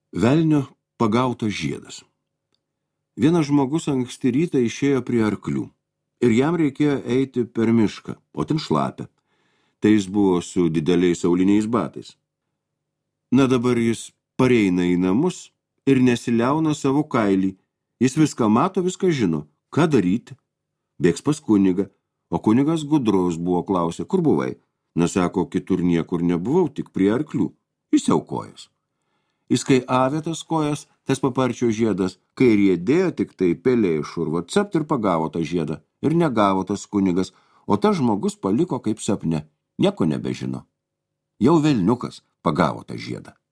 Velnio pagautas žiedas. Vienas žmogus anksti rytą išėjo prie arklių ir jam reikėjo eiti per mišką, o ten šlapia. Tai jis buvo su dideliais auliniais batais. Na dabar jis pareina į namus ir nesiliauna savo kailį. Jis viską mato, viską žino. Ką daryti? Bėgs pas kunigą, o kunigas gudros buvo, klausė, kur buvai? Na, sako, kitur niekur nebuvau, tik prie arklių. Išsiaukojas. Jis kai avė tas kojas, tas paparčio žiedas, kai riedėjo tik tai pelė iš urvo, cept ir pagavo tą žiedą. Ir negavo tas kunigas, o tas žmogus paliko kaip sapne. Nieko nebežino. Jau velniukas pagavo tą žiedą.